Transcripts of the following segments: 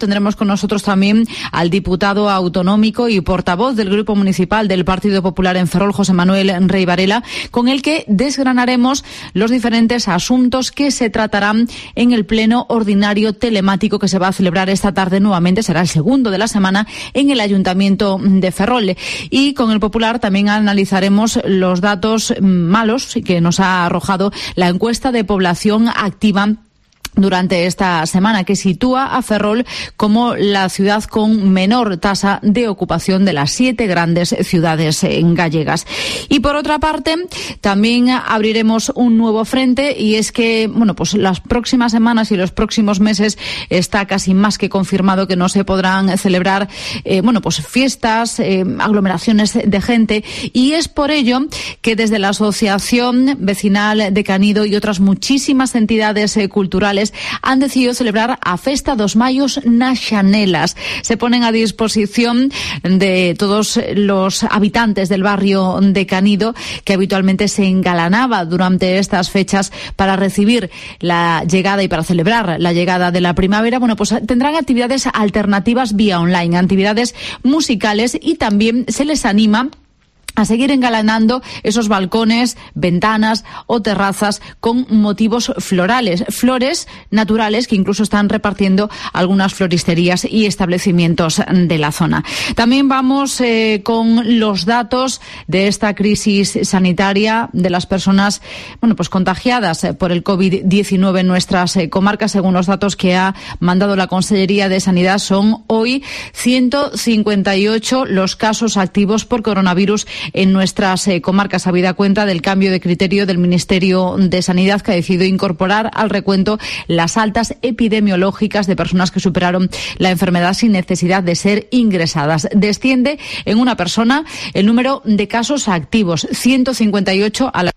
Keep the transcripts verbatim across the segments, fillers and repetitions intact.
Tendremos con nosotros también al diputado autonómico y portavoz del Grupo Municipal del Partido Popular en Ferrol, José Manuel Rey Varela, con el que desgranaremos los diferentes asuntos que se tratarán en el pleno ordinario telemático que se va a celebrar esta tarde nuevamente. Será el segundo de la semana en el Ayuntamiento de Ferrol. Y con el Popular también analizaremos los datos malos que nos ha arrojado la encuesta de población activa durante esta semana, que sitúa a Ferrol como la ciudad con menor tasa de ocupación de las siete grandes ciudades gallegas. Y por otra parte, también abriremos un nuevo frente, y es que, bueno, pues las próximas semanas y los próximos meses está casi más que confirmado que no se podrán celebrar, eh, bueno, pues fiestas, eh, aglomeraciones de gente, y es por ello que desde la Asociación Vecinal de Canido y otras muchísimas entidades eh, culturales han decidido celebrar a Festa dos Mayos nas Xanelas. Se ponen a disposición de todos los habitantes del barrio de Canido, que habitualmente se engalanaba durante estas fechas para recibir la llegada y para celebrar la llegada de la primavera. Bueno, pues tendrán actividades alternativas vía online, actividades musicales, y también se les anima a seguir engalanando esos balcones, ventanas o terrazas con motivos florales, flores naturales que incluso están repartiendo algunas floristerías y establecimientos de la zona. También vamos eh, con los datos de esta crisis sanitaria de las personas, bueno, pues contagiadas por el COVID diecinueve en nuestras eh, comarcas. Según los datos que ha mandado la Consellería de Sanidad, son hoy ciento cincuenta y ocho los casos activos por coronavirus en nuestras eh, comarcas, habida cuenta del cambio de criterio del Ministerio de Sanidad, que ha decidido incorporar al recuento las altas epidemiológicas de personas que superaron la enfermedad sin necesidad de ser ingresadas. Desciende en una persona el número de casos activos, ciento cincuenta y ocho a la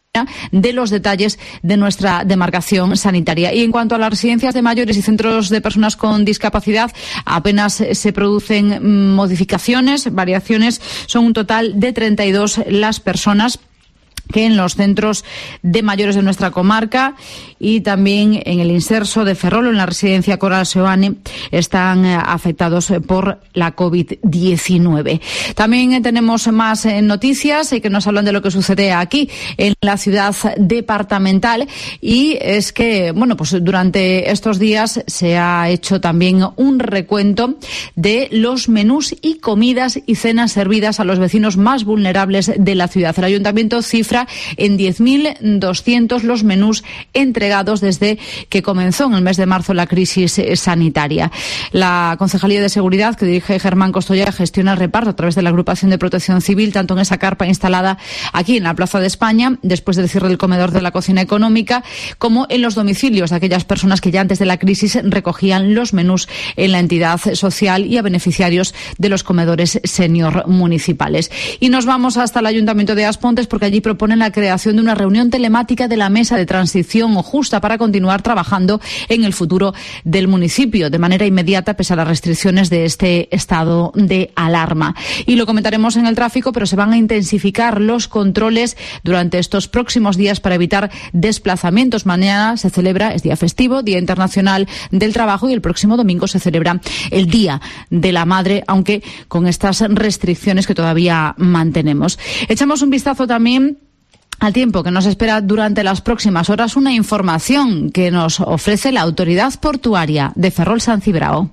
de los detalles de nuestra demarcación sanitaria. Y en cuanto a las residencias de mayores y centros de personas con discapacidad, apenas se producen modificaciones, variaciones. Son un total de treinta y dos las personas que en los centros de mayores de nuestra comarca y también en el Inserso de Ferrol, en la residencia Coral Seoane, están afectados por la COVID diecinueve. También tenemos más noticias que nos hablan de lo que sucede aquí en la ciudad departamental, y es que, bueno, pues durante estos días se ha hecho también un recuento de los menús y comidas y cenas servidas a los vecinos más vulnerables de la ciudad. El Ayuntamiento cifra en diez mil doscientos los menús entregados desde que comenzó en el mes de marzo la crisis sanitaria. La Concejalía de Seguridad, que dirige Germán Costoya, gestiona el reparto a través de la Agrupación de Protección Civil, tanto en esa carpa instalada aquí en la Plaza de España, después del cierre del comedor de la cocina económica, como en los domicilios de aquellas personas que ya antes de la crisis recogían los menús en la entidad social, y a beneficiarios de los comedores senior municipales. Y nos vamos hasta el Ayuntamiento de Aspontes, porque allí proponen la creación de una reunión telemática de la Mesa de Transición Justa para continuar trabajando en el futuro del municipio de manera inmediata, pese a las restricciones de este estado de alarma. Y lo comentaremos en el tráfico, pero se van a intensificar los controles durante estos próximos días para evitar desplazamientos. Mañana se celebra, es día festivo, Día Internacional del Trabajo, y el próximo domingo se celebra el Día de la Madre, aunque con estas restricciones que todavía mantenemos. Echamos un vistazo también al tiempo que nos espera durante las próximas horas, una información que nos ofrece la Autoridad Portuaria de Ferrol-San Cibrao.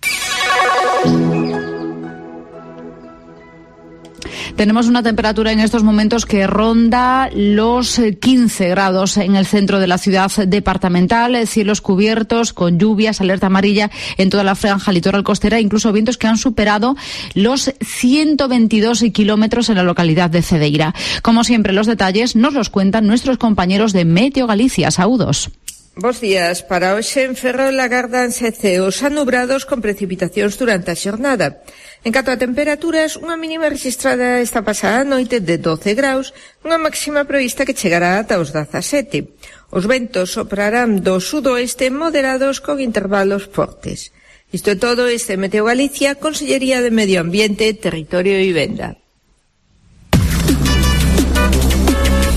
Tenemos una temperatura en estos momentos que ronda los quince grados en el centro de la ciudad departamental, cielos cubiertos con lluvias, alerta amarilla en toda la franja litoral costera, incluso vientos que han superado los ciento veintidós kilómetros en la localidad de Cedeira. Como siempre, los detalles nos los cuentan nuestros compañeros de Meteo Galicia. Saúdos. Bos días. Para hoxe en Ferrol agárdanse ceos anubrados con precipitacións durante a xornada. En canto a temperaturas, unha mínima registrada esta pasada noite de doce graus, unha máxima prevista que chegará ata os dezasete. Os ventos soprarán do sudoeste moderados con intervalos fortes. Isto é todo, este Meteo Galicia, Consellería de Medio Ambiente, Territorio e Vivenda.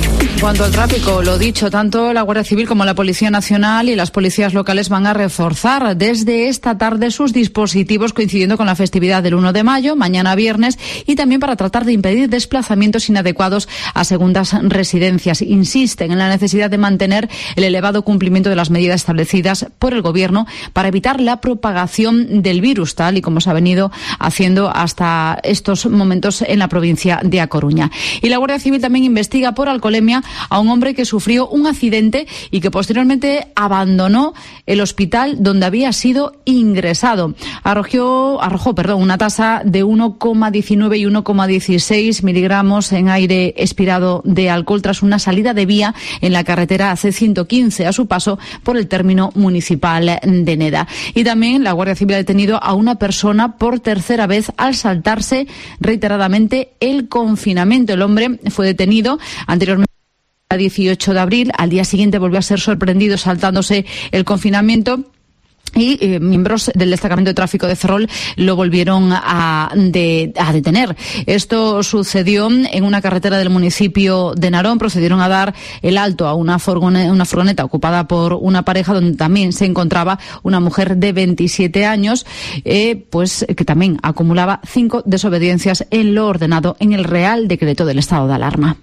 cuanto al tráfico, lo dicho, tanto la Guardia Civil como la Policía Nacional y las policías locales van a reforzar desde esta tarde sus dispositivos coincidiendo con la festividad del uno de mayo, mañana viernes, y también para tratar de impedir desplazamientos inadecuados a segundas residencias. Insisten en la necesidad de mantener el elevado cumplimiento de las medidas establecidas por el Gobierno para evitar la propagación del virus, tal y como se ha venido haciendo hasta estos momentos en la provincia de A Coruña. Y la Guardia Civil también investiga por alcoholemia a un hombre que sufrió un accidente y que posteriormente abandonó el hospital donde había sido ingresado. Arrojó, arrojó perdón, una tasa de uno coma diecinueve y uno coma dieciséis miligramos en aire expirado de alcohol tras una salida de vía en la carretera C ciento quince a su paso por el término municipal de Neda. Y también la Guardia Civil ha detenido a una persona por tercera vez al saltarse reiteradamente el confinamiento. El hombre fue detenido anteriormente el dieciocho de abril, al día siguiente volvió a ser sorprendido saltándose el confinamiento y eh, miembros del destacamento de tráfico de Ferrol lo volvieron a, de, a detener. Esto sucedió en una carretera del municipio de Narón. Procedieron a dar el alto a una furgoneta, una furgoneta ocupada por una pareja donde también se encontraba una mujer de veintisiete años, eh, pues que también acumulaba cinco desobediencias en lo ordenado en el Real Decreto del Estado de Alarma.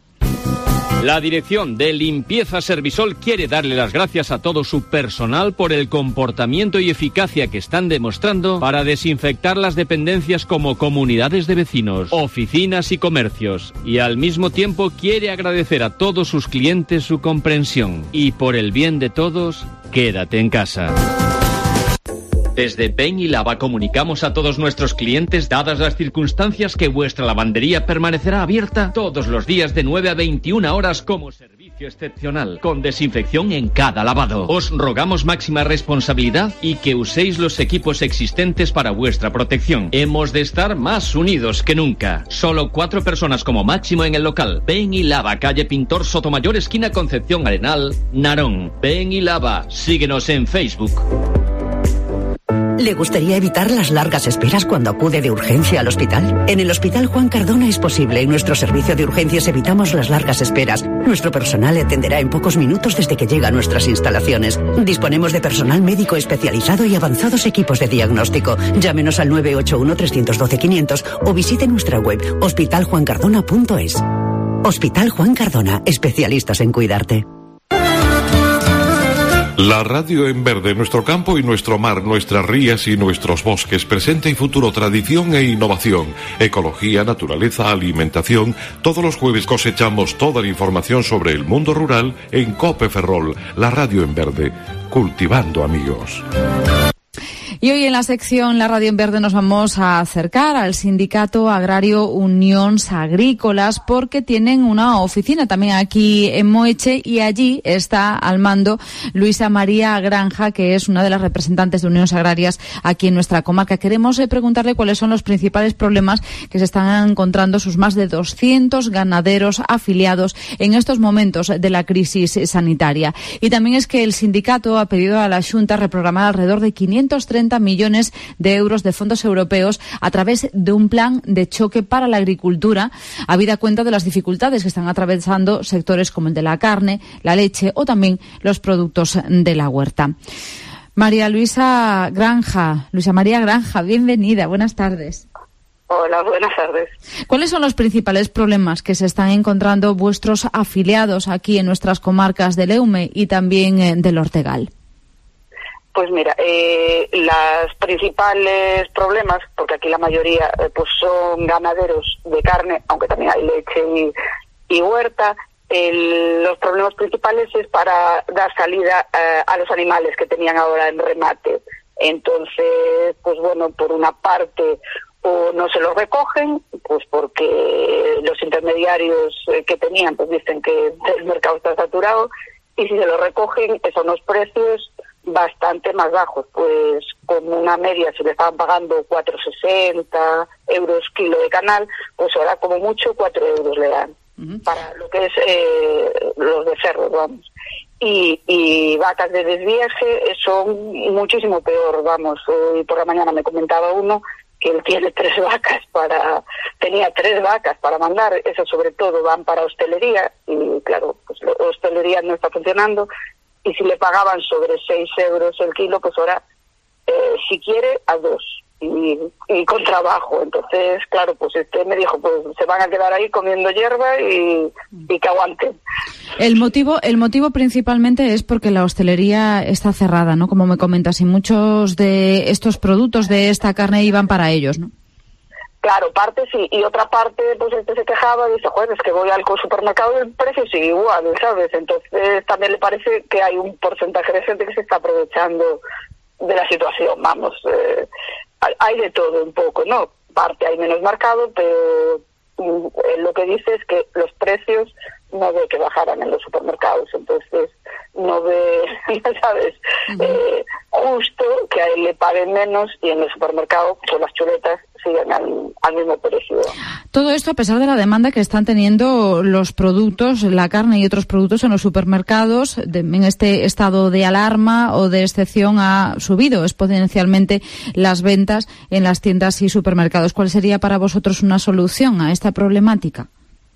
La Dirección de Limpieza Servisol quiere darle las gracias a todo su personal por el comportamiento y eficacia que están demostrando para desinfectar las dependencias como comunidades de vecinos, oficinas y comercios. Y al mismo tiempo quiere agradecer a todos sus clientes su comprensión. Y por el bien de todos, quédate en casa. Desde Ben y Lava comunicamos a todos nuestros clientes, dadas las circunstancias, que vuestra lavandería permanecerá abierta todos los días de nueve a veintiuna horas como servicio excepcional, con desinfección en cada lavado. Os rogamos máxima responsabilidad y que uséis los equipos existentes para vuestra protección. Hemos de estar más unidos que nunca. Solo cuatro personas como máximo en el local. Ben y Lava, calle Pintor Sotomayor, esquina Concepción Arenal, Narón. Ben y Lava, síguenos en Facebook. ¿Le gustaría evitar las largas esperas cuando acude de urgencia al hospital? En el Hospital Juan Cardona es posible. En nuestro servicio de urgencias evitamos las largas esperas. Nuestro personal le atenderá en pocos minutos desde que llega a nuestras instalaciones. Disponemos de personal médico especializado y avanzados equipos de diagnóstico. Llámenos al nueve ocho uno, tres uno dos, quinientos o visite nuestra web hospital juan cardona punto es. Hospital Juan Cardona, especialistas en cuidarte. La radio en verde, nuestro campo y nuestro mar, nuestras rías y nuestros bosques, presente y futuro, tradición e innovación, ecología, naturaleza, alimentación. Todos los jueves cosechamos toda la información sobre el mundo rural en COPE Ferrol, la radio en verde, cultivando amigos. Y hoy en la sección La Radio en Verde nos vamos a acercar al Sindicato Agrario Unións Agrícolas porque tienen una oficina también aquí en Moeche y allí está al mando Luisa María Granja, que es una de las representantes de Unións Agrarias aquí en nuestra comarca. Queremos eh, preguntarle cuáles son los principales problemas que se están encontrando sus más de doscientos ganaderos afiliados en estos momentos de la crisis sanitaria. Y también es que el sindicato ha pedido a la Xunta reprogramar alrededor de quinientos treinta millones de euros de fondos europeos a través de un plan de choque para la agricultura, habida cuenta de las dificultades que están atravesando sectores como el de la carne, la leche o también los productos de la huerta. María Luisa Granja, Luisa María Granja, bienvenida, buenas tardes. Hola, buenas tardes. ¿Cuáles son los principales problemas que se están encontrando vuestros afiliados aquí en nuestras comarcas del Eume y también del Ortegal? Pues mira, eh, los principales problemas, porque aquí la mayoría eh, pues son ganaderos de carne, aunque también hay leche y, y huerta, el, los problemas principales es para dar salida eh, a los animales que tenían ahora en remate. Entonces, pues bueno, por una parte o no se los recogen, pues porque los intermediarios eh, que tenían pues dicen que el mercado está saturado, y si se los recogen son unos precios bastante más bajos, pues como una media se le estaban pagando cuatro sesenta euros kilo de canal, pues ahora como mucho cuatro euros le dan, uh-huh. para lo que es eh, los de cerro, vamos. Y, y vacas de desviaje son muchísimo peor, vamos. Hoy por la mañana me comentaba uno que él tiene tres vacas para, tenía tres vacas para mandar, eso sobre todo van para hostelería, y claro, pues la hostelería no está funcionando, y si le pagaban sobre seis euros el kilo, pues ahora, eh, si quiere, a dos, y, y con trabajo. Entonces, claro, pues este me dijo, pues se van a quedar ahí comiendo hierba y, y que aguanten. El motivo, el motivo principalmente es porque la hostelería está cerrada, ¿no? Como me comentas, y muchos de estos productos de esta carne iban para ellos, ¿no? Claro, parte sí, y otra parte, pues este se quejaba y dice, joder, es que voy al supermercado y el precio sigue igual, ¿sabes? Entonces también le parece que hay un porcentaje de gente que se está aprovechando de la situación, vamos, eh, hay de todo un poco, ¿no? Parte hay menos marcado, pero eh, lo que dice es que los precios no ve que bajaran en los supermercados, entonces no ve, ¿sabes? Uh-huh. Eh, justo que a él le paguen menos y en el supermercado pues las chuletas siguen al, al mismo precio. Todo esto a pesar de la demanda que están teniendo los productos, la carne y otros productos en los supermercados, de, en este estado de alarma o de excepción ha subido exponencialmente las ventas en las tiendas y supermercados. ¿Cuál sería para vosotros una solución a esta problemática?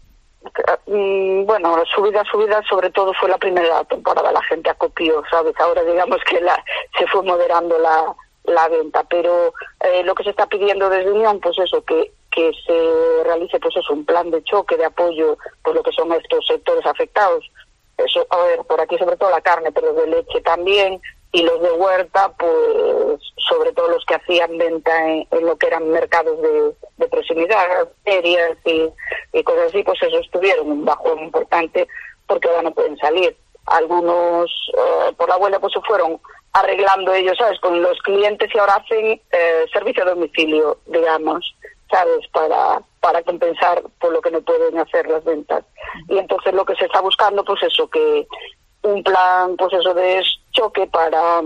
Bueno, subida, subida, sobre todo fue la primera temporada, la gente acopió, ¿sabes? Ahora digamos que la, se fue moderando la, la venta, pero eh, lo que se está pidiendo desde Unión, pues eso, que, que se realice pues eso, un plan de choque, de apoyo por lo que son estos sectores afectados. Eso, a ver, por aquí sobre todo la carne, pero de leche también, y los de huerta, pues sobre todo los que hacían venta en, en lo que eran mercados de, de proximidad, ferias y, y cosas así, pues esos tuvieron un bajón importante porque ahora no pueden salir. Algunos eh, por la abuela pues se fueron arreglando ellos, ¿sabes? Con los clientes y ahora hacen eh, servicio a domicilio, digamos, ¿sabes? Para, para compensar por lo que no pueden hacer las ventas. Y entonces lo que se está buscando, pues eso, que un plan, pues eso de choque para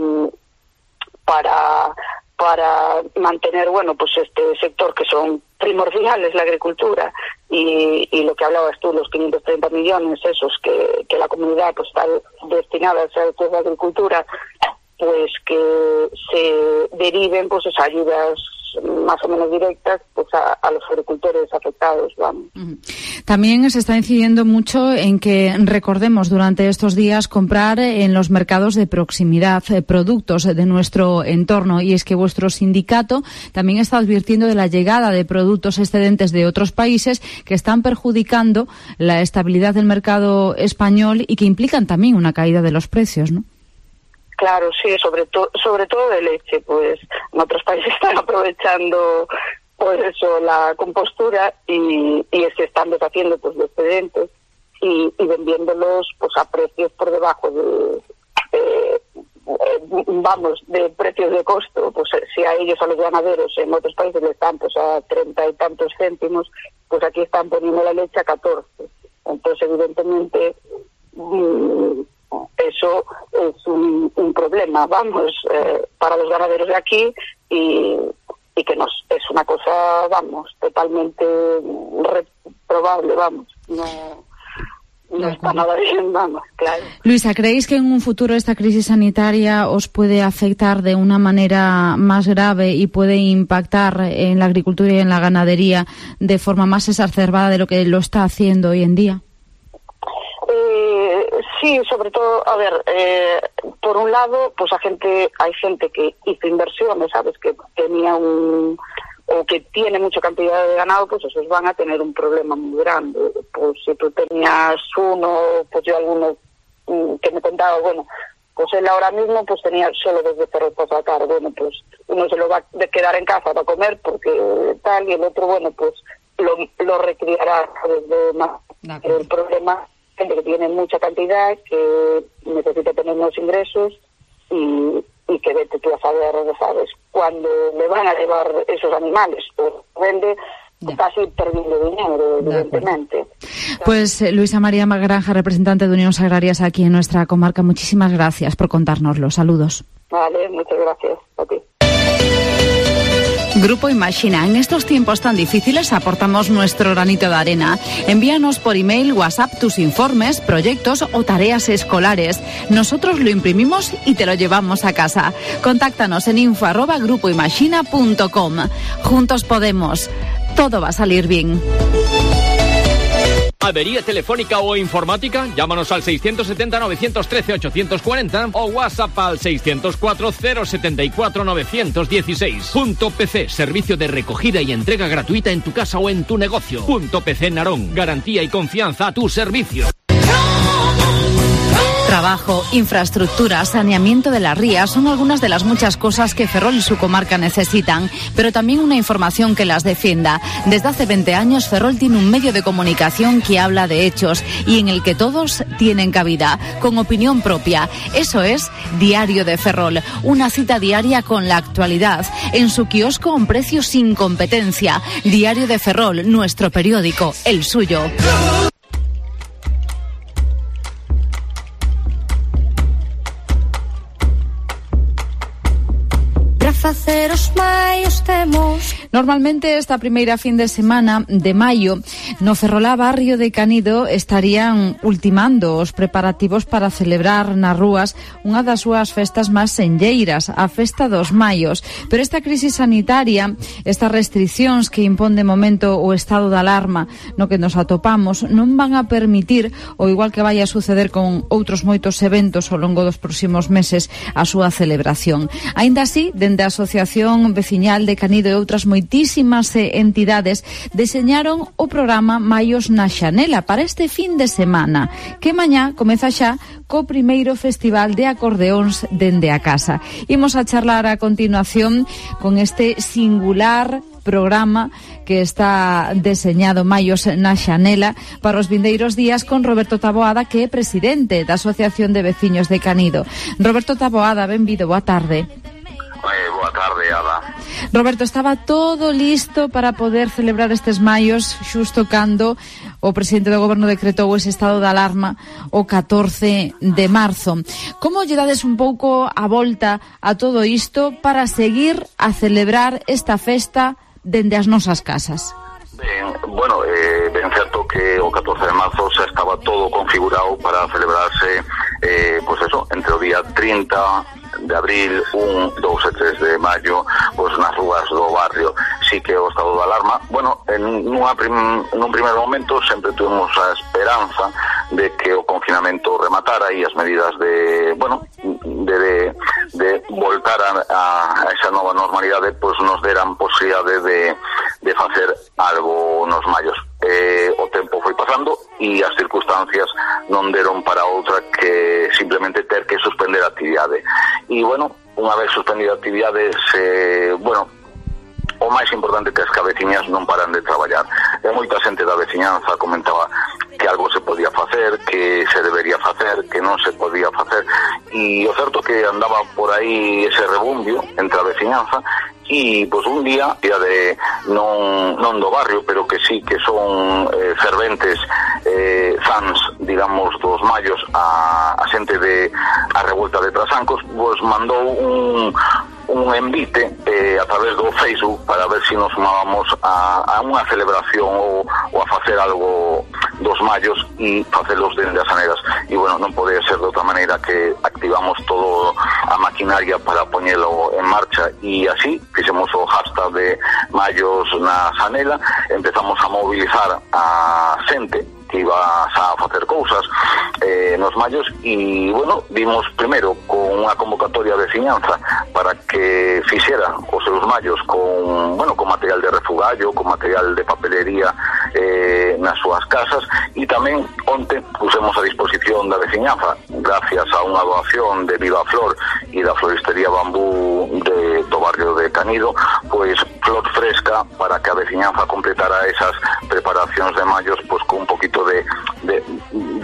para para mantener, bueno, pues este sector que son primordiales, la agricultura, y, y lo que hablabas tú, los quinientos treinta millones esos que, que la comunidad pues está destinada a hacer la agricultura, pues que se deriven pues esas ayudas más o menos directas pues a, a los agricultores afectados, vamos. También se está incidiendo mucho en que recordemos durante estos días comprar en los mercados de proximidad eh, productos de nuestro entorno, y es que vuestro sindicato también está advirtiendo de la llegada de productos excedentes de otros países que están perjudicando la estabilidad del mercado español y que implican también una caída de los precios, ¿no? Claro, sí, sobre todo sobre todo de leche, pues en otros países están aprovechando pues eso, la compostura y, y es que están deshaciendo pues los excedentes y, y vendiéndolos pues a precios por debajo de, de, de vamos, de precios de costo. Pues si a ellos, a los ganaderos en otros países les están pues a treinta y tantos céntimos, pues aquí están poniendo la leche a catorce. Entonces evidentemente mmm, eso es un, un problema, vamos, eh, para los ganaderos de aquí y, y que nos es una cosa, vamos, totalmente reprobable, vamos, no, no está nada bien, vamos, claro. Luisa, ¿creéis que en un futuro esta crisis sanitaria os puede afectar de una manera más grave y puede impactar en la agricultura y en la ganadería de forma más exacerbada de lo que lo está haciendo hoy en día? Eh, sí, sobre todo, a ver, eh, por un lado, pues a gente, hay gente que hizo inversiones, ¿sabes? Que tenía un, o que tiene mucha cantidad de ganado, pues esos van a tener un problema muy grande. Pues si tú tenías uno, pues yo alguno que me contaba, bueno, pues él ahora mismo pues tenía solo dos becerros para sacar, bueno, pues uno se lo va a quedar en casa para comer porque tal, y el otro, bueno, pues lo, lo recriará desde más. El problema gente que tiene mucha cantidad, que necesita tener unos ingresos y, y que vete tú a saber, ¿sabes?, cuando le van a llevar esos animales o vende, ya. Casi perdiendo dinero, evidentemente. Pues Luisa María Granja, representante de Uniones Agrarias aquí en nuestra comarca, muchísimas gracias por contárnoslo. Saludos. Vale, muchas gracias a ti. Grupo Imagina, en estos tiempos tan difíciles aportamos nuestro granito de arena. Envíanos por email, WhatsApp tus informes, proyectos o tareas escolares. Nosotros lo imprimimos y te lo llevamos a casa. Contáctanos en info arroba grupoimagina punto com. Juntos podemos. Todo va a salir bien. ¿Avería telefónica o informática? Llámanos al seiscientos setenta, novecientos trece, ochocientos cuarenta o WhatsApp al seiscientos cuatro, cero setenta y cuatro, novecientos dieciséis. Punto P C, servicio de recogida y entrega gratuita en tu casa o en tu negocio. Punto P C Narón, garantía y confianza a tu servicio. Trabajo, infraestructura, saneamiento de las rías son algunas de las muchas cosas que Ferrol y su comarca necesitan, pero también una información que las defienda. Desde hace veinte años Ferrol tiene un medio de comunicación que habla de hechos y en el que todos tienen cabida, con opinión propia. Eso es Diario de Ferrol, una cita diaria con la actualidad, en su kiosco a un precio sin competencia. Diario de Ferrol, nuestro periódico, el suyo. Normalmente esta primeira fin de semana de maio no Ferrolá barrio de Canido estarían ultimando os preparativos para celebrar nas rúas unha das súas festas máis senlleiras, a Festa dos Maios. Pero esta crisis sanitaria, estas restriccións que impón de momento o estado de alarma no que nos atopamos, non van a permitir, ou igual que vai a suceder con outros moitos eventos ao longo dos próximos meses, a súa celebración. Aínda así, dende a Asociación Veciñal de Canido e outras moitísimas entidades deseñaron o programa Maios na Xanela para este fin de semana, que mañá comeza xa co primeiro festival de acordeóns dende a casa. Imos a charlar a continuación con este singular programa que está deseñado Maios na Xanela para os vindeiros días con Roberto Taboada, que é presidente da Asociación de Veciños de Canido. Roberto Taboada, benvido, boa tarde. Eh, boa tarde, Ada. Roberto, estaba todo listo para poder celebrar estes maios xusto cando o presidente do goberno decretou ese estado de alarma o catorce de marzo. Como lle dades un pouco a volta a todo isto para seguir a celebrar esta festa dende as nosas casas? Ben, bueno, eh, ben certo que o catorce de marzo xa estaba todo configurado para celebrarse, eh, pues eso, entre o día trinta de abril, un, dous e tres de maio, pues nas rúas do barrio. Sí que o estado de alarma, bueno, en nunha prim, nun primeiro momento sempre tuvimos a esperanza de que o confinamento rematara e as medidas de, bueno, de, de, de voltar a, a esa nova normalidade, pues nos deran posibilidade de, de facer algo nos maios. Eh, o tempo foi pasando e as circunstancias non deron para outra que simplemente ter que suspender a actividade. E, bueno, unha vez suspendida a actividade, se, bueno, o máis importante que as cabeciñas non paran de traballar. E moita xente da veciñanza comentaba que algo se podía facer, que se debería facer, que non se podía facer. E o certo que andaba por aí ese rebumbio entre a veciñanza e, pois, un día, día de non, non do barrio, pero que sí que son eh, ferventes eh, fans, digamos, dos maios, a, a xente de a revolta de Trasancos, pois mandou un un envite eh, a través do Facebook para ver se si nos sumábamos a, a unha celebración ou, ou a facer algo dos maios e facelos dende as aneras. E, bueno, non pode ser de outra maneira que activamos todo a maquinaria para poñelo en marcha e así fixemos o hashtag de Maios na Xanela, empezamos a mobilizar a xente que iba a facer cousas eh, nos maios e, bueno, vimos primeiro con unha convocatoria de veciñanza para que fixera os seus maios con, bueno, con material de refugallo, con material de papelería eh, nas súas casas e tamén onte pusemos a disposición da veciñanza, gracias a unha doación de Viva Flor e da floristería Bambú de, do barrio de Canido, pois flor fresca para que a veciñanza completara esas preparacións de maios pois con un poquito de, de,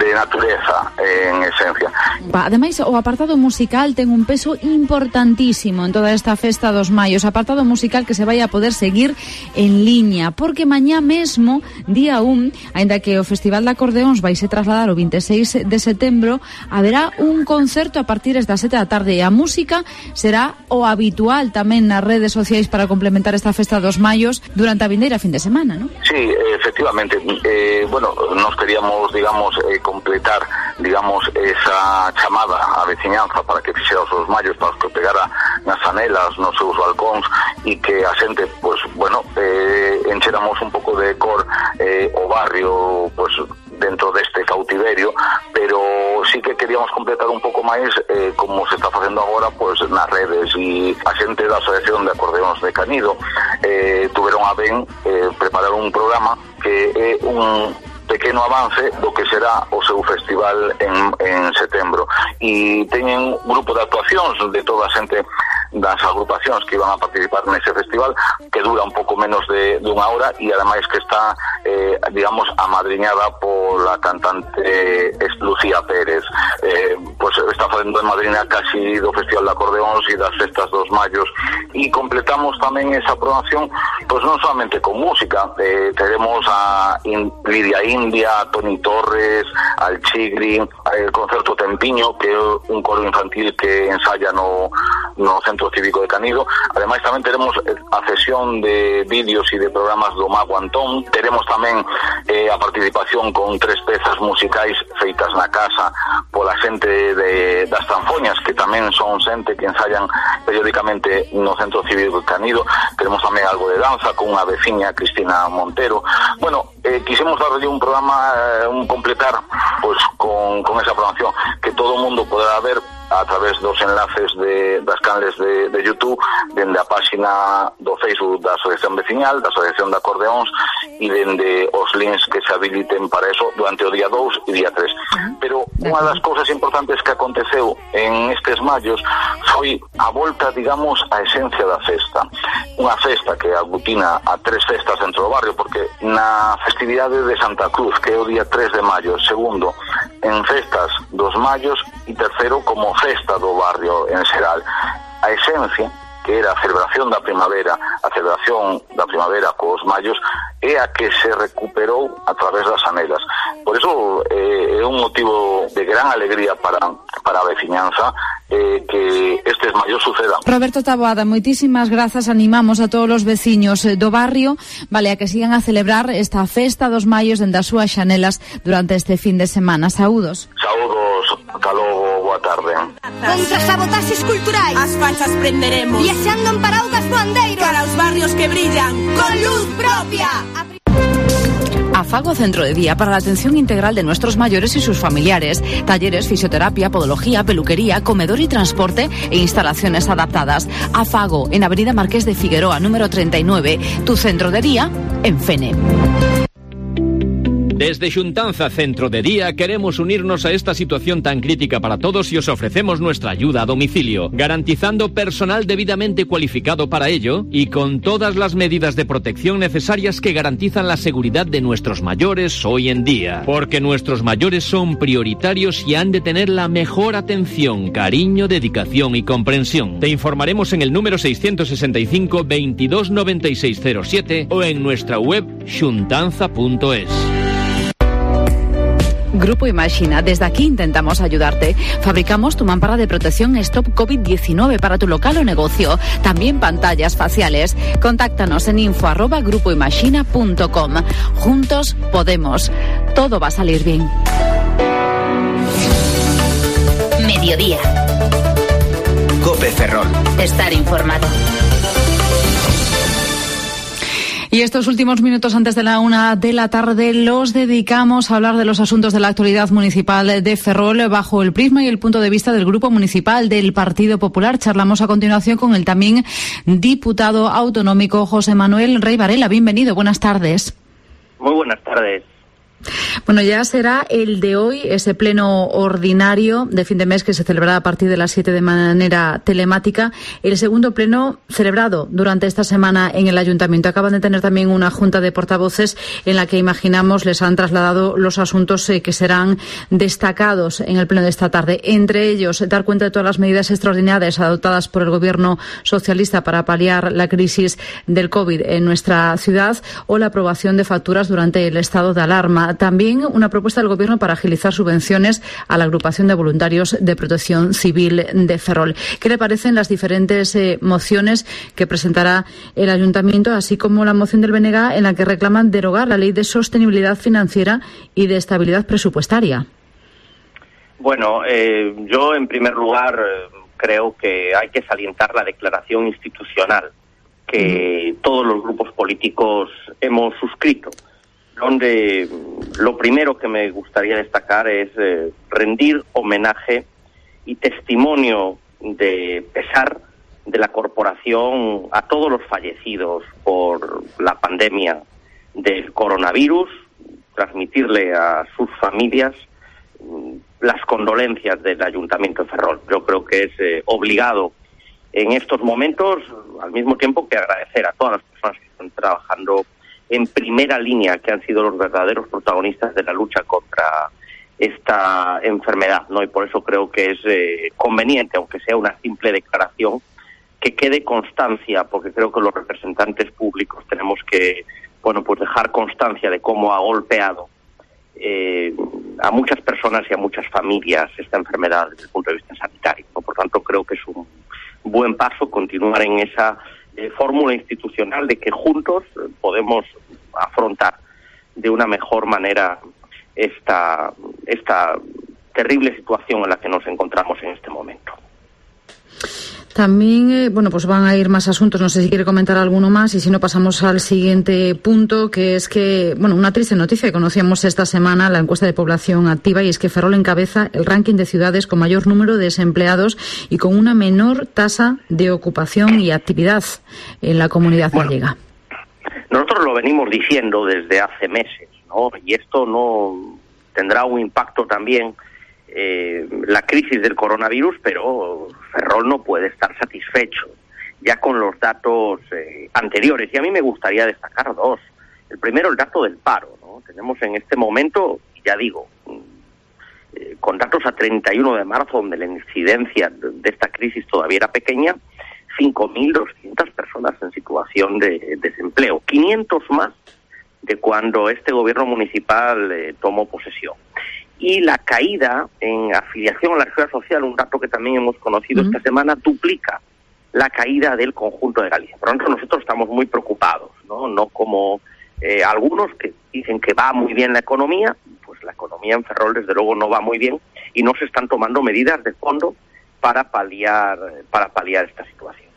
de natureza, en esencia. Ademais, o apartado musical ten un peso importantísimo en toda esta festa dos maios, apartado musical que se vai a poder seguir en liña, porque mañá mesmo, día un, aínda que o Festival de Acordeóns vai se trasladar o veintiséis de setembro, haberá un concerto a partir das sete da tarde e a música será o habitual tamén nas redes sociais para complementar esta festa dos maios durante a vindeira fin de semana, ¿no? Sí, efectivamente. Eh, bueno, nos queríamos, digamos, eh, completar, digamos, esa chamada a veciñanza para que fixera os seus maios, para que pegara nas anelas, nos seus balcóns, e que a xente, pues, bueno, eh, encheramos un pouco de cor eh, o barrio, pues, dentro deste cautiverio, pero sí que queríamos completar un pouco máis, eh, como se está facendo agora, pues, nas redes, e a xente da Asociación de Acordeóns de Canido eh, tuveron a ben eh, preparar un programa que é un pequeno avance do que será o seu festival en, en setembro, e teñen un grupo de actuacións de toda a xente das agrupacións que iban a participar nese festival, que dura un pouco menos de, de unha hora, e ademais que está, eh, digamos, amadriñada pola cantante Lucía Pérez. Eh, pues está facendo de madrina casi do Festival de Acordeóns e das festas dos maios, e completamos tamén esa programación, pues non solamente con música, eh, teremos a In- Lidia India, a Toni Torres, al Chigri, el concerto Tempiño, que é un coro infantil que ensaya no, no Centro Cívico de Canido. Ademais tamén teremos a sesión de vídeos e de programas do Mago Antón. Teremos tamén eh, a participación con tres pezas musicais feitas na casa pola xente de, das Tranfoñas, que tamén son xente que ensayan periódicamente no Centro Cívico de Canido. Teremos tamén algo de danza con unha veciña, Cristina Montero. Bueno, eh, quisimos darle un programa, eh, un completar, pues con, con esa programación que todo o mundo podrá ver a través dos enlaces de, das canles de, de YouTube, dende a páxina do Facebook da Asociación Veciñal, da Asociación de Acordeóns, e dende os links que se habiliten para eso durante o día dous e día tres. Pero unha das cousas importantes que aconteceu en estes mayos foi a volta, digamos, á esencia da festa. Unha festa que aglutina a tres festas dentro do barrio, porque na festividade de Santa Cruz, que é o día tres de maio, segundo, en festas dos mayos, e terceiro, como festa do barrio en xeral. A esencia, que era a celebración da primavera, a celebración da primavera cos maios, é a que se recuperou a través das anelas. Por eso eh, é un motivo de gran alegría para, para a veciñanza eh, que estes maios sucedan. Roberto Taboada, moitísimas grazas. Animamos a todos os veciños do barrio, vale, a que sigan a celebrar esta festa dos maios dende as súas xanelas durante este fin de semana. Saúdos. Saúdos, ata logo, boa tarde. Contra sabotaxes culturais, as fachas prenderemos, viaxando en paraugas do andeiro, para os barrios que brillan con luz propia. Afago Centro de Día para la atención integral de nuestros mayores y sus familiares. Talleres, fisioterapia, podología, peluquería, comedor y transporte e instalaciones adaptadas. Afago, en Avenida Marqués de Figueroa, número treinta y nueve. Tu centro de día en Fene. Desde Xuntanza Centro de Día queremos unirnos a esta situación tan crítica para todos y os ofrecemos nuestra ayuda a domicilio, garantizando personal debidamente cualificado para ello y con todas las medidas de protección necesarias que garantizan la seguridad de nuestros mayores hoy en día. Porque nuestros mayores son prioritarios y han de tener la mejor atención, cariño, dedicación y comprensión. Te informaremos en el número seiscientos sesenta y cinco, veintidós noventa y seis cero siete o en nuestra web xuntanza punto es. Grupo Imagina, desde aquí intentamos ayudarte. Fabricamos tu mampara de protección Stop COVID diecinueve para tu local o negocio. También pantallas faciales. Contáctanos en info arroba grupoimagina punto com. Juntos podemos. Todo va a salir bien. Mediodía. Cope Ferrol. Estar informado. Y estos últimos minutos antes de la una de la tarde los dedicamos a hablar de los asuntos de la actualidad municipal de Ferrol bajo el prisma y el punto de vista del Grupo Municipal del Partido Popular. Charlamos a continuación con el también diputado autonómico José Manuel Rey Varela. Bienvenido, buenas tardes. Muy buenas tardes. Bueno, ya será el de hoy, ese pleno ordinario de fin de mes que se celebrará a partir de las siete de manera telemática. El segundo pleno celebrado durante esta semana en el Ayuntamiento. Acaban de tener también una junta de portavoces en la que imaginamos les han trasladado los asuntos eh, que serán destacados en el pleno de esta tarde. Entre ellos, dar cuenta de todas las medidas extraordinarias adoptadas por el Gobierno socialista para paliar la crisis del COVID en nuestra ciudad o la aprobación de facturas durante el estado de alarma. También una propuesta del Gobierno para agilizar subvenciones a la agrupación de voluntarios de protección civil de Ferrol. ¿Qué le parecen las diferentes eh, mociones que presentará el Ayuntamiento, así como la moción del B N G en la que reclaman derogar la Ley de Sostenibilidad Financiera y de Estabilidad Presupuestaria? Bueno, eh, yo en primer lugar eh, creo que hay que salientar la declaración institucional que mm. todos los grupos políticos hemos suscrito, donde lo primero que me gustaría destacar es eh, rendir homenaje y testimonio de pesar de la corporación a todos los fallecidos por la pandemia del coronavirus, transmitirle a sus familias las condolencias del Ayuntamiento de Ferrol. Yo creo que es eh, obligado en estos momentos, al mismo tiempo que agradecer a todas las personas que están trabajando en primera línea, que han sido los verdaderos protagonistas de la lucha contra esta enfermedad, ¿no? Y por eso creo que es eh, conveniente, aunque sea una simple declaración, que quede constancia, porque creo que los representantes públicos tenemos que, bueno, pues dejar constancia de cómo ha golpeado eh, a muchas personas y a muchas familias esta enfermedad desde el punto de vista sanitario, ¿no? Por tanto, creo que es un buen paso continuar en esa Eh, fórmula institucional de que juntos podemos afrontar de una mejor manera esta, esta terrible situación en la que nos encontramos en este momento. También, eh, bueno, pues van a ir más asuntos. No sé si quiere comentar alguno más y si no pasamos al siguiente punto, que es que, bueno, una triste noticia que conocíamos esta semana, la encuesta de población activa, y es que Ferrol encabeza el ranking de ciudades con mayor número de desempleados y con una menor tasa de ocupación y actividad en la comunidad bueno, gallega. Nosotros lo venimos diciendo desde hace meses, ¿no? Y esto no tendrá un impacto también Eh, la crisis del coronavirus, pero Ferrol no puede estar satisfecho ya con los datos eh, anteriores. Y a mí me gustaría destacar dos. El primero, el dato del paro, ¿no? Tenemos en este momento, ya digo, eh, con datos a treinta y uno de marzo, donde la incidencia de, de esta crisis todavía era pequeña, cinco mil doscientas personas en situación de desempleo, quinientos más de cuando este gobierno municipal eh, tomó posesión. Y la caída en afiliación a la Seguridad Social, un dato que también hemos conocido uh-huh. esta semana, duplica la caída del conjunto de Galicia. Por lo tanto, nosotros estamos muy preocupados, no, no como eh, algunos que dicen que va muy bien la economía. Pues la economía en Ferrol, desde luego, no va muy bien y no se están tomando medidas de fondo para paliar, para paliar esta situación.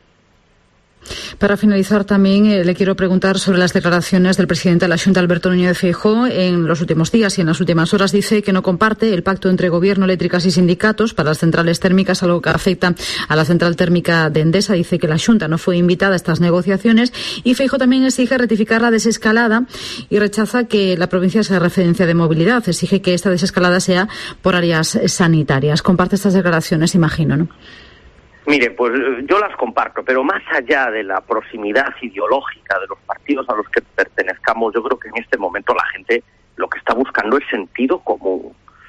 Para finalizar, también eh, le quiero preguntar sobre las declaraciones del presidente de la Xunta, Alberto Núñez Feijóo. En los últimos días y en las últimas horas dice que no comparte el pacto entre Gobierno, eléctricas y sindicatos para las centrales térmicas, algo que afecta a la central térmica de Endesa. Dice que la Xunta no fue invitada a estas negociaciones y Feijóo también exige rectificar la desescalada y rechaza que la provincia sea referencia de movilidad. Exige que esta desescalada sea por áreas sanitarias. Comparte estas declaraciones, imagino, ¿no? Mire, pues yo las comparto, pero más allá de la proximidad ideológica de los partidos a los que pertenezcamos, yo creo que en este momento la gente lo que está buscando es sentido común.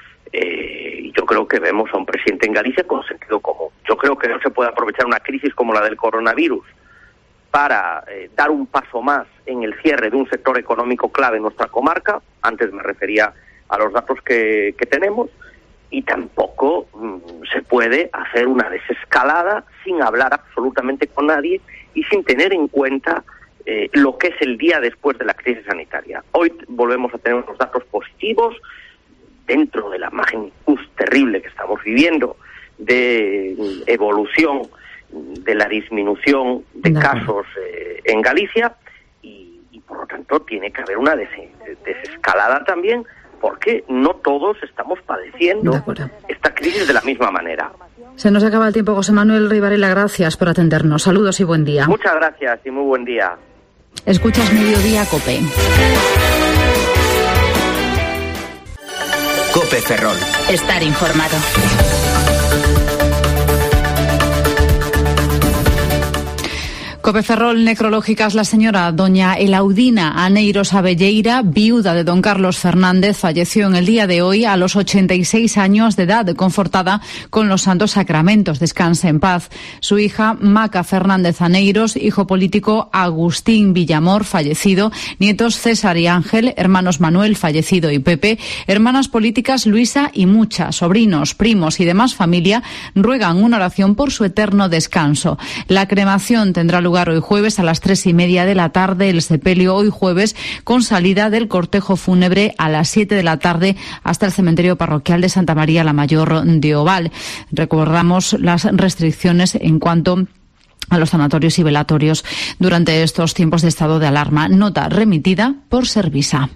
Eh, y yo creo que vemos a un presidente en Galicia con sentido común. Yo creo que no se puede aprovechar una crisis como la del coronavirus para eh, dar un paso más en el cierre de un sector económico clave en nuestra comarca. Antes me refería a los datos que, que tenemos. Y tampoco mmm, se puede hacer una desescalada sin hablar absolutamente con nadie y sin tener en cuenta eh, lo que es el día después de la crisis sanitaria. Hoy volvemos a tener unos datos positivos dentro de la magnitud terrible que estamos viviendo de evolución de la disminución de no. casos eh, en Galicia y, y por lo tanto tiene que haber una des- desescalada también, porque no todos estamos padeciendo esta crisis de la misma manera. Se nos acaba el tiempo. José Manuel Rey Varela, gracias por atendernos. Saludos y buen día. Muchas gracias y muy buen día. Escuchas Mediodía COPE. Cope Ferrol. Estar informado. Cope Ferrol, necrológicas, la señora doña Elaudina Aneiros Abelleira, viuda de don Carlos Fernández, falleció en el día de hoy a los ochenta y seis años de edad, confortada con los santos sacramentos. Descanse en paz. Su hija Maca Fernández Aneiros, hijo político Agustín Villamor, fallecido, nietos César y Ángel, hermanos Manuel, fallecido, y Pepe, hermanas políticas Luisa y Mucha, sobrinos, primos y demás familia ruegan una oración por su eterno descanso. La cremación tendrá lugar hoy jueves a las tres y media de la tarde, el sepelio hoy jueves con salida del cortejo fúnebre a las siete de la tarde hasta el cementerio parroquial de Santa María la Mayor de Oval. Recordamos las restricciones en cuanto a los sanatorios y velatorios durante estos tiempos de estado de alarma. Nota remitida por Servisa.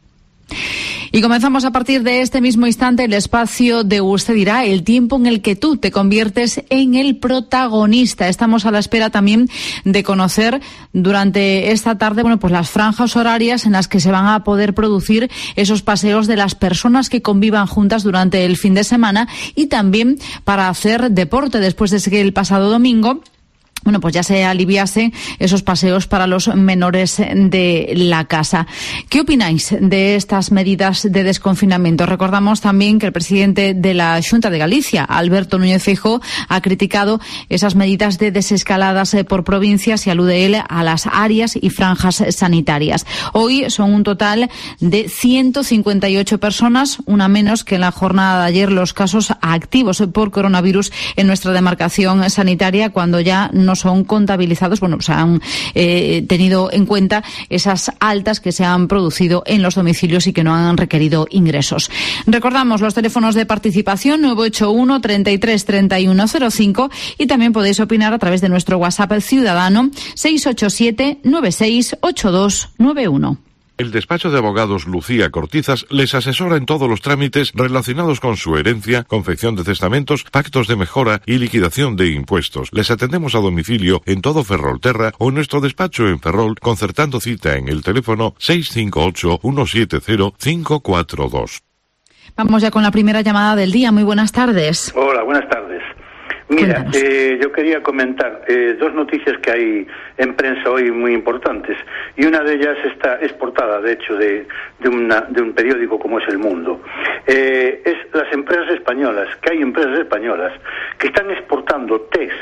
Y comenzamos a partir de este mismo instante el espacio de Usted dirá, el tiempo en el que tú te conviertes en el protagonista. Estamos a la espera también de conocer durante esta tarde, bueno, pues las franjas horarias en las que se van a poder producir esos paseos de las personas que convivan juntas durante el fin de semana, y también para hacer deporte después de que el pasado domingo, bueno, pues ya se aliviase esos paseos para los menores de la casa. ¿Qué opináis de estas medidas de desconfinamiento? Recordamos también que el presidente de la Xunta de Galicia, Alberto Núñez Feijóo, ha criticado esas medidas de desescaladas por provincias y alude él a las áreas y franjas sanitarias. Hoy son un total de ciento cincuenta y ocho personas, una menos que en la jornada de ayer, los casos activos por coronavirus en nuestra demarcación sanitaria, cuando ya no son contabilizados, bueno, se han eh, tenido en cuenta esas altas que se han producido en los domicilios y que no han requerido ingresos. Recordamos los teléfonos de participación nueve ocho uno, treinta y tres, treinta y uno cero cinco, y también podéis opinar a través de nuestro WhatsApp ciudadano seis ocho siete, nueve seis ocho dos nueve uno. El despacho de abogados Lucía Cortizas les asesora en todos los trámites relacionados con su herencia, confección de testamentos, pactos de mejora y liquidación de impuestos. Les atendemos a domicilio en todo Ferrolterra o en nuestro despacho en Ferrol, concertando cita en el teléfono seis cinco ocho, uno siete cero, cinco cuatro dos. Vamos ya con la primera llamada del día. Muy buenas tardes. Hola, buenas tardes. Mira, eh, yo quería comentar eh, dos noticias que hay en prensa hoy muy importantes, y una de ellas está es portada, de hecho, de, de, una, de un periódico como es El Mundo. Eh, es las empresas españolas, que hay empresas españolas que están exportando test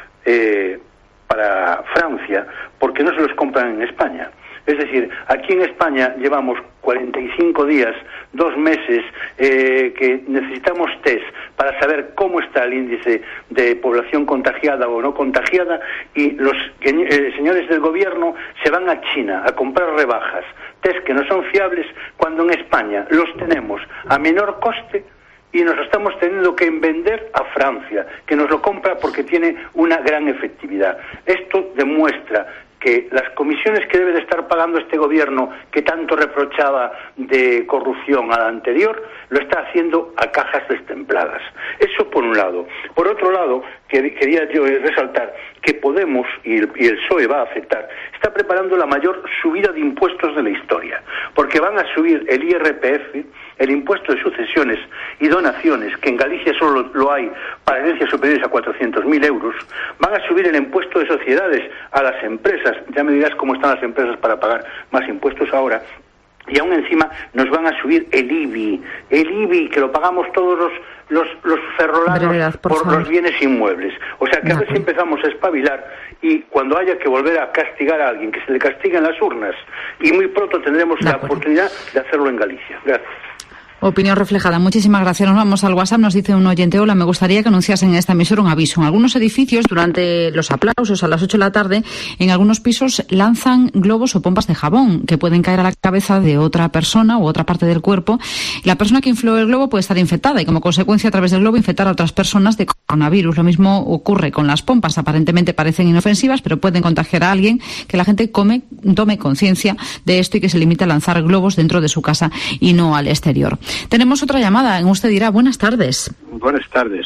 eh, para Francia porque no se los compran en España. Es decir, aquí en España llevamos cuarenta y cinco días, dos meses, eh, que necesitamos test para saber cómo está el índice de población contagiada o no contagiada, y los eh, señores del gobierno se van a China a comprar rebajas, test que no son fiables, cuando en España los tenemos a menor coste y nos lo estamos teniendo que vender a Francia, que nos lo compra porque tiene una gran efectividad. Esto demuestra que las comisiones que debe de estar pagando este gobierno, que tanto reprochaba de corrupción al anterior, lo está haciendo a cajas destempladas. Eso por un lado. Por otro lado, que, quería yo resaltar que Podemos, y el, y el P S O E va a aceptar, está preparando la mayor subida de impuestos de la historia, porque van a subir el I R P F, el impuesto de sucesiones y donaciones, que en Galicia solo lo hay para herencias superiores a cuatrocientos mil euros, van a subir el impuesto de sociedades a las empresas, ya me dirás cómo están las empresas para pagar más impuestos ahora, y aún encima nos van a subir el I B I, el I B I que lo pagamos todos los los, los ferrolanos Brevedad, por, por los bienes inmuebles. O sea que a ver si empezamos a espabilar, y cuando haya que volver a castigar a alguien, que se le castigue en las urnas, y muy pronto tendremos la oportunidad de hacerlo en Galicia. Gracias. Opinión reflejada. Muchísimas gracias. Nos vamos al WhatsApp. Nos dice un oyente: hola, me gustaría que anunciasen en esta emisora un aviso. En algunos edificios, durante los aplausos a las ocho de la tarde, en algunos pisos lanzan globos o pompas de jabón que pueden caer a la cabeza de otra persona u otra parte del cuerpo. La persona que infló el globo puede estar infectada y, como consecuencia, a través del globo infectar a otras personas de coronavirus. Lo mismo ocurre con las pompas. Aparentemente parecen inofensivas, pero pueden contagiar a alguien. Que la gente come, tome conciencia de esto y que se limite a lanzar globos dentro de su casa y no al exterior. Tenemos otra llamada. En Usted dirá. Buenas tardes. Buenas tardes.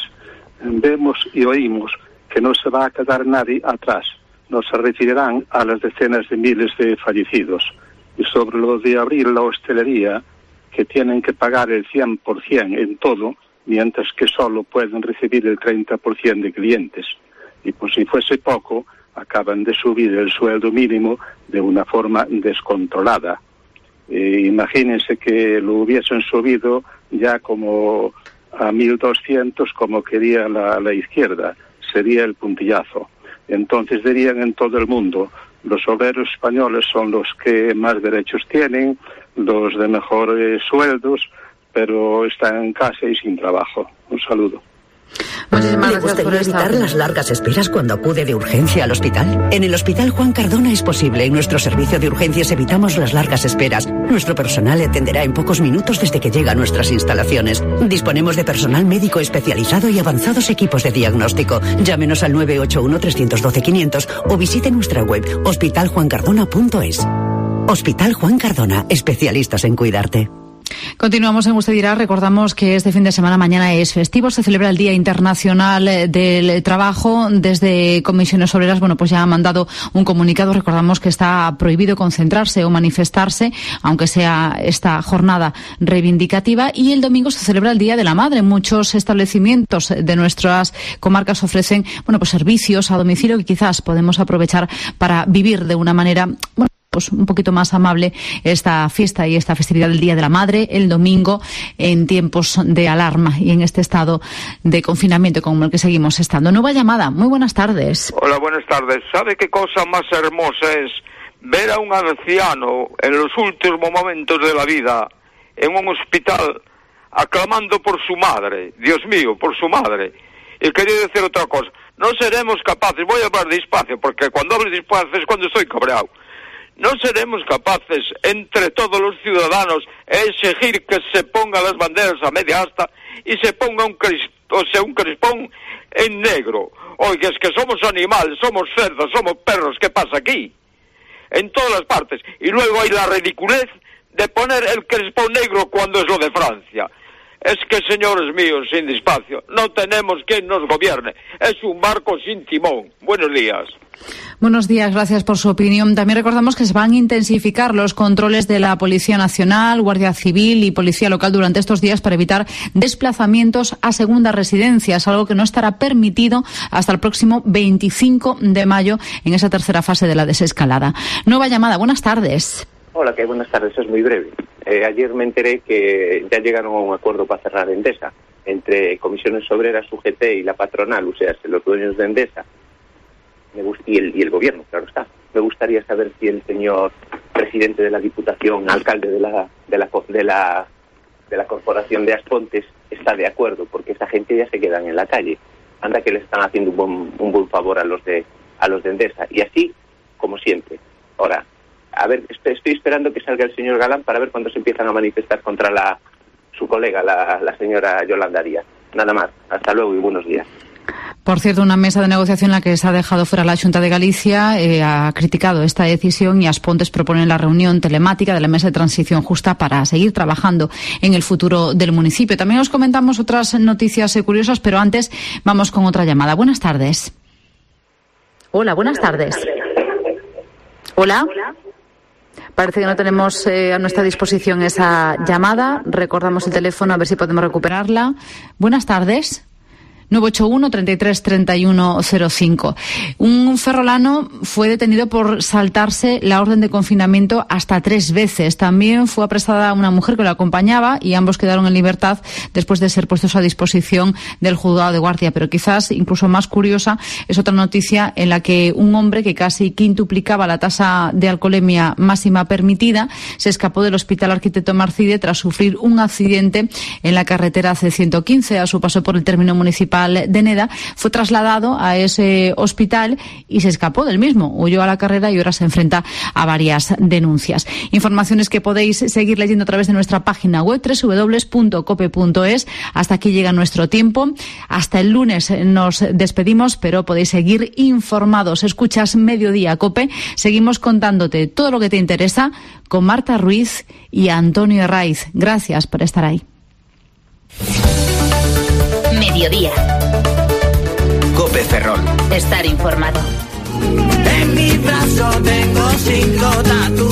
Vemos y oímos que no se va a quedar nadie atrás. No se retirarán a las decenas de miles de fallecidos. Y sobre lo de abrir la hostelería, que tienen que pagar el cien por ciento en todo, mientras que solo pueden recibir el treinta por ciento de clientes. Y por si fuese poco, acaban de subir el sueldo mínimo de una forma descontrolada. Eh, imagínense que lo hubiesen subido ya como a mil doscientos, como quería la, la izquierda. Sería el puntillazo. Entonces dirían en todo el mundo, los obreros españoles son los que más derechos tienen, los de mejores sueldos, pero están en casa y sin trabajo. Un saludo. Muchísimas ¿Le gustaría evitar las largas esperas cuando acude de urgencia al hospital? En el Hospital Juan Cardona es posible. En nuestro servicio de urgencias evitamos las largas esperas. Nuestro personal le atenderá en pocos minutos desde que llega a nuestras instalaciones. Disponemos de personal médico especializado y avanzados equipos de diagnóstico. Llámenos al nueve ocho uno, tres uno dos, quinientos o visite nuestra web hospital juan cardona punto es. Hospital Juan Cardona, especialistas en cuidarte. Continuamos en Usted Dirá. Recordamos que este fin de semana, mañana es festivo, se celebra el Día Internacional del Trabajo. Desde Comisiones Obreras, bueno, pues ya ha mandado un comunicado. Recordamos que está prohibido concentrarse o manifestarse, aunque sea esta jornada reivindicativa. Y el domingo se celebra el Día de la Madre. Muchos establecimientos de nuestras comarcas ofrecen, bueno, pues servicios a domicilio que quizás podemos aprovechar para vivir de una manera, bueno, pues un poquito más amable esta fiesta y esta festividad del Día de la Madre el domingo en tiempos de alarma y en este estado de confinamiento como el que seguimos estando. Nueva llamada. Muy buenas tardes. Hola, buenas tardes. ¿Sabe qué cosa más hermosa es ver a un anciano en los últimos momentos de la vida en un hospital aclamando por su madre? Dios mío, por su madre. Y quería decir otra cosa. No seremos capaces, voy a hablar despacio porque cuando hablo despacio es cuando estoy cabreado. No seremos capaces, entre todos los ciudadanos, exigir que se pongan las banderas a media asta y se ponga un, crisp, o sea, un crispón en negro. Oiga, es que somos animales, somos cerdos, somos perros, ¿qué pasa aquí? En todas las partes. Y luego hay la ridiculez de poner el crispón negro cuando es lo de Francia. Es que, señores míos, sin despacio, no tenemos quien nos gobierne. Es un barco sin timón. Buenos días. Buenos días, gracias por su opinión. También recordamos que se van a intensificar los controles de la Policía Nacional, Guardia Civil y Policía Local durante estos días para evitar desplazamientos a segundas residencias, algo que no estará permitido hasta el próximo veinticinco de mayo en esa tercera fase de la desescalada. Nueva llamada, buenas tardes. Hola, que buenas tardes, es muy breve. Eh, ayer me enteré que ya llegaron a un acuerdo para cerrar Endesa entre Comisiones Obreras, U G T y la patronal, o sea, los dueños de Endesa. Me gust- y, el, y el gobierno, claro está. Me gustaría saber si el señor presidente de la Diputación, alcalde de la de la de la, de la Corporación de Aspontes, está de acuerdo, porque esa gente ya se quedan en la calle. Anda que le están haciendo un buen, un buen favor a los de a los de Endesa. Y así, como siempre. Ahora, a ver, estoy, estoy esperando que salga el señor Galán para ver cuándo se empiezan a manifestar contra la su colega, la, la señora Yolanda Díaz. Nada más. Hasta luego y buenos días. Por cierto, una mesa de negociación en la que se ha dejado fuera la Xunta de Galicia eh, ha criticado esta decisión y Aspontes propone la reunión telemática de la Mesa de Transición Justa para seguir trabajando en el futuro del municipio. También os comentamos otras noticias eh, curiosas, pero antes vamos con otra llamada. Buenas tardes. Hola, buenas tardes. Hola. Parece que no tenemos eh, a nuestra disposición esa llamada. Recordamos el teléfono a ver si podemos recuperarla. Buenas tardes. nueve ocho uno, treinta y tres, treinta y uno cero cinco. Un ferrolano fue detenido por saltarse la orden de confinamiento hasta tres veces. También fue apresada una mujer que lo acompañaba y ambos quedaron en libertad después de ser puestos a disposición del juzgado de guardia. Pero quizás incluso más curiosa es otra noticia en la que un hombre que casi quintuplicaba la tasa de alcoholemia máxima permitida se escapó del Hospital Arquitecto Marcide tras sufrir un accidente en la carretera C ciento quince a su paso por el término municipal de Neda. Fue trasladado a ese hospital y se escapó del mismo. Huyó a la carrera y ahora se enfrenta a varias denuncias. Informaciones que podéis seguir leyendo a través de nuestra página web doble u doble u doble u punto cope punto es. Hasta aquí llega nuestro tiempo. Hasta el lunes nos despedimos, pero podéis seguir informados. Escuchas Mediodía Cope. Seguimos contándote todo lo que te interesa con Marta Ruiz y Antonio Herraiz. Gracias por estar ahí. Mediodía. Cope Ferrol. Estar informado. En mi brazo tengo cinco tatuajes.